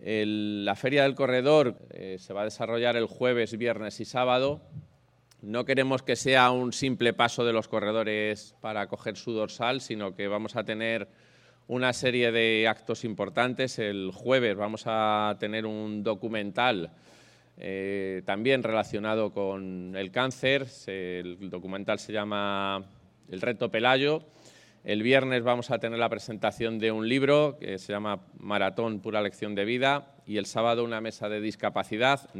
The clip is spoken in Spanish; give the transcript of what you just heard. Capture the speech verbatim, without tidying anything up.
El, la Feria del Corredor eh, se va a desarrollar el jueves, viernes y sábado. No queremos que sea un simple paso de los corredores para coger su dorsal, sino que vamos a tener una serie de actos importantes. El jueves vamos a tener un documental eh, también relacionado con el cáncer. El documental se llama El reto Pelayo. El viernes vamos a tener la presentación de un libro que se llama Maratón, pura lección de vida, y el sábado una mesa de discapacidad.